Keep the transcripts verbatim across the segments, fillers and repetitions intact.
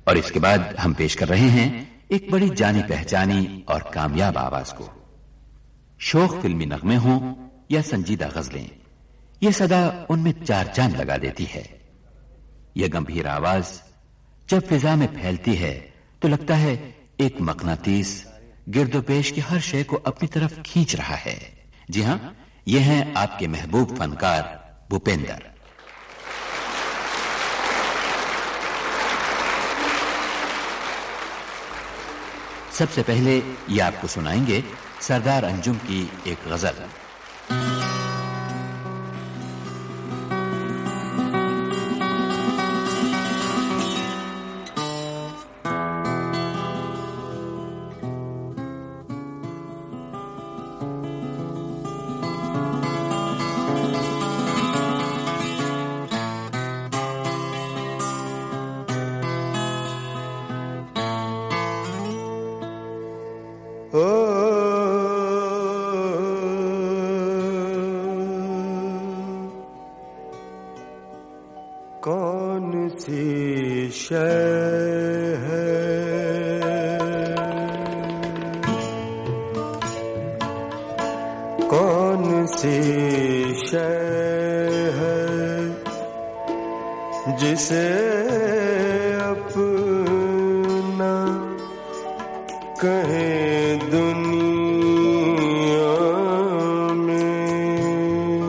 और इसके बाद हम पेश कर रहे हैं एक बड़ी जानी पहचानी और कामयाब आवाज को। शोख फिल्मी नगमे हों या संजीदा गजलें, यह सदा उनमें चार चांद लगा देती है। यह गंभीर आवाज जब फिजा में फैलती है तो लगता है एक मकनातीस गिरदोपेश की हर शय को अपनी तरफ खींच रहा है। जी हां, यह हैं आपके महबूब फनकार भूपेंद्र। सबसे पहले ये आपको सुनाएंगे सरदार अंजुम की एक गजल। कौन सी शय है, कौन सी शय है जिसे अपना कहे दुनिया में,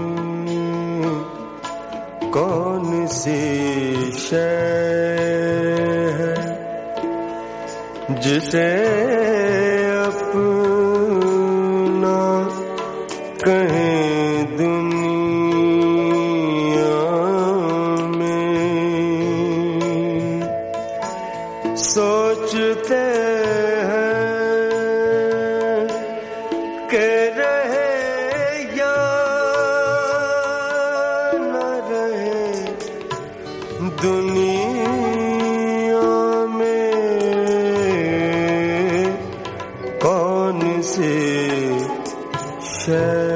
कौन सी शय है जिसे अपना कहे दुनिया में। सोचते हैं कि रहे या न रहे दुनिया में, कौन सी शय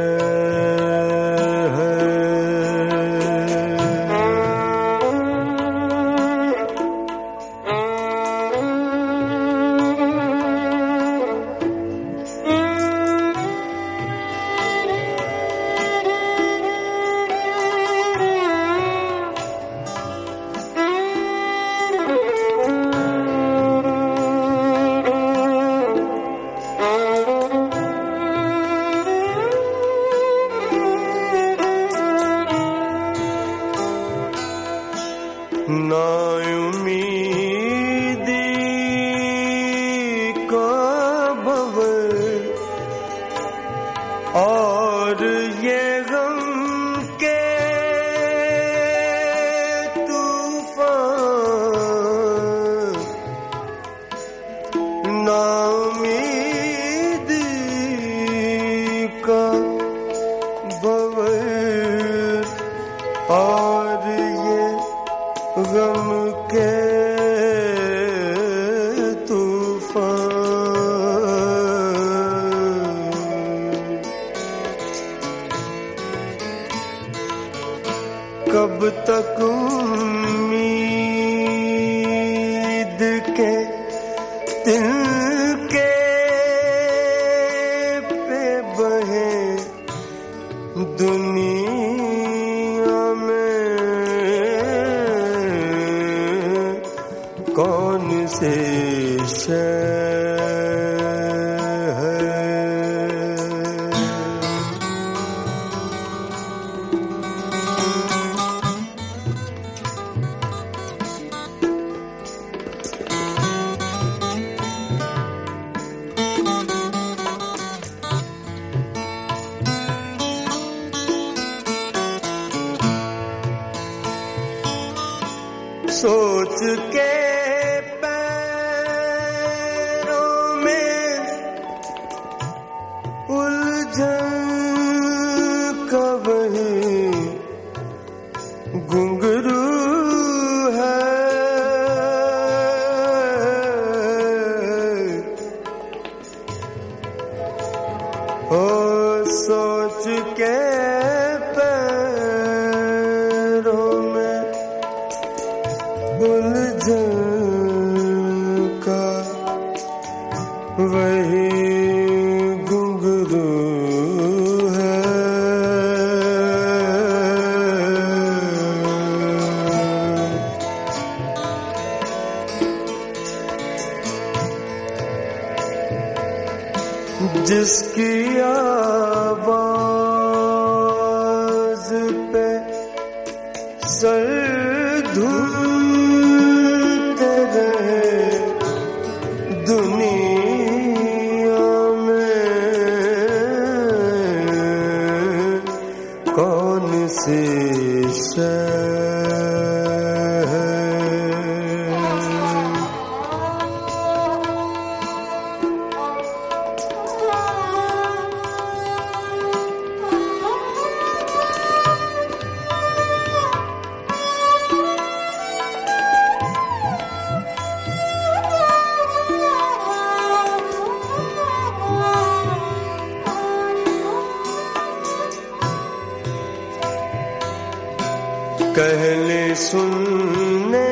नाउमीदी का भंवर और ये गम के तूफान, नाउमीदी का भंवर और ये गम के तूफान, कब तक उम्मीद के तिनके पे बहे दुनिया में, कौन से शय है। सोच के घुंघरू है, ओ सोच के पैरों में उलझन जिसकी आवाज पे सर धूलते रहे दुनिया में, कौन सी शय कहने सुनने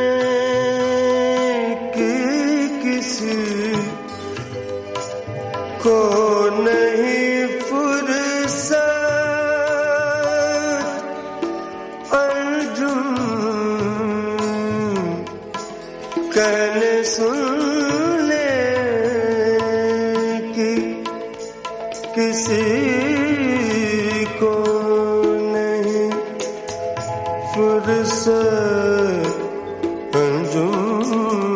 की किसी को नहीं फुर्सत, अर्जुन कहने सुनने की किसी को फुर्सत, अर्जुन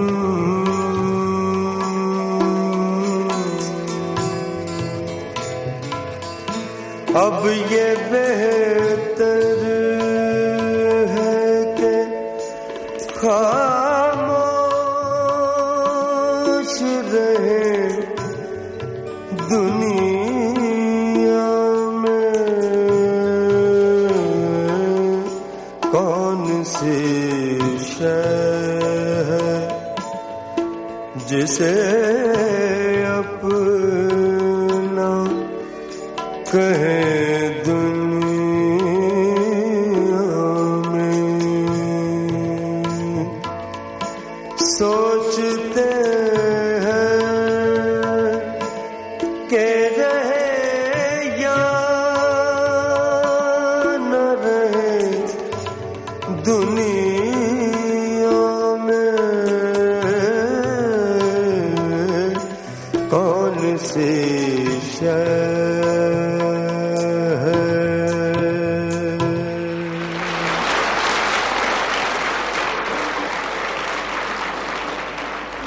अब ये बेहतर है कि खामोश रहे दुनिया में, कौन सी शय है जिसे अपना कहे दुनिया में। सोचते